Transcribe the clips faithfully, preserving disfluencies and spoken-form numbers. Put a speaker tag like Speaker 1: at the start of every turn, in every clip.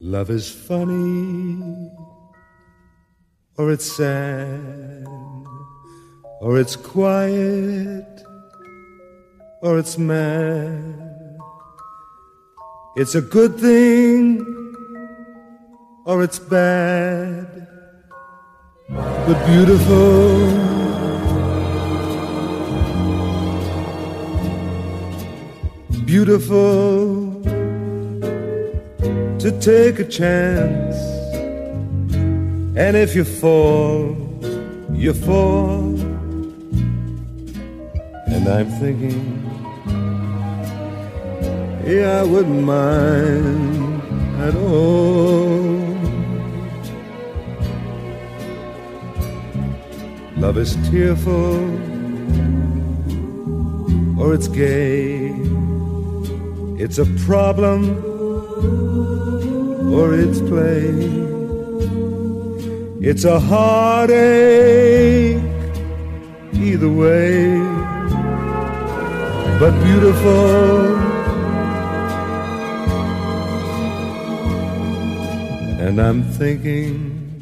Speaker 1: Love is funny, or it's sad, or it's quiet, or it's mad. It's a good thing, or it's bad, but beautiful. Beautiful to take a chance, and if you fall, you fall. And I'm thinking, yeah, I wouldn't mind at all. Love is tearful, or it's gay. It's a problem, or it's play. It's a heartache, either way, but beautiful. And I'm thinking,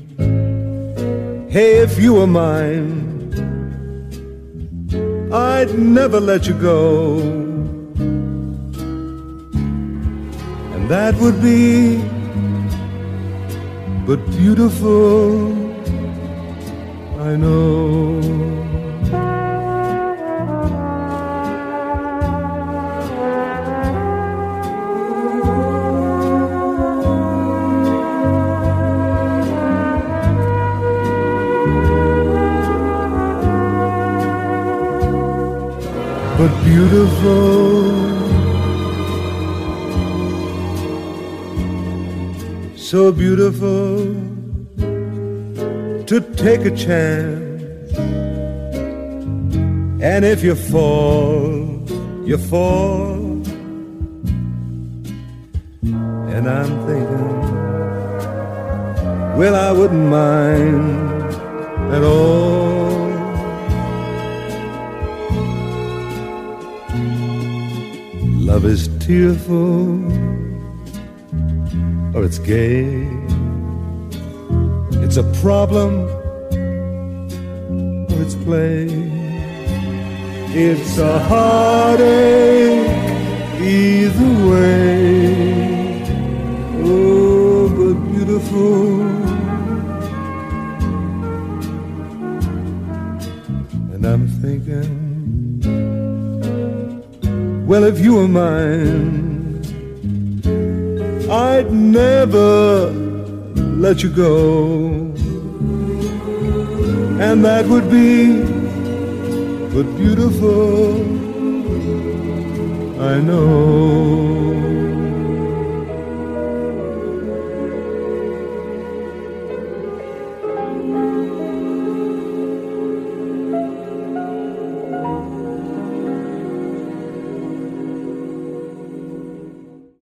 Speaker 1: hey, if you were mine, I'd never let you go. That would be but beautiful, I know. But beautiful, so beautiful to take a chance, and if you fall, you fall. And I'm thinking, well, I wouldn't mind at all. Love is tearful, or it's gay. It's a problem, or it's play. It's a heartache, either way. Oh, but beautiful. And I'm thinking, well, if you were mine, I'd never let you go. And that would be but beautiful, I know.